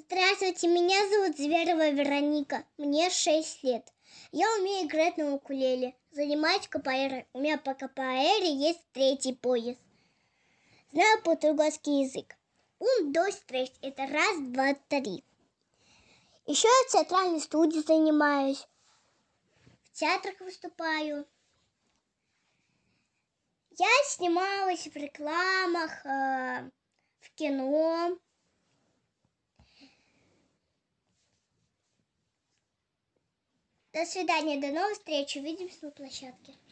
Здравствуйте, меня зовут Зверева Вероника, мне 6 лет. Я умею играть на укулеле, занимаюсь капоэйрой. У меня по капоэйре есть 3-й пояс. Знаю португальский язык. 1, 2, 3. Это 1, 2, 3. Еще я в театральной студии занимаюсь. В театрах выступаю. Я снималась в рекламах, в кино. До свидания, до новых встреч. Увидимся на площадке.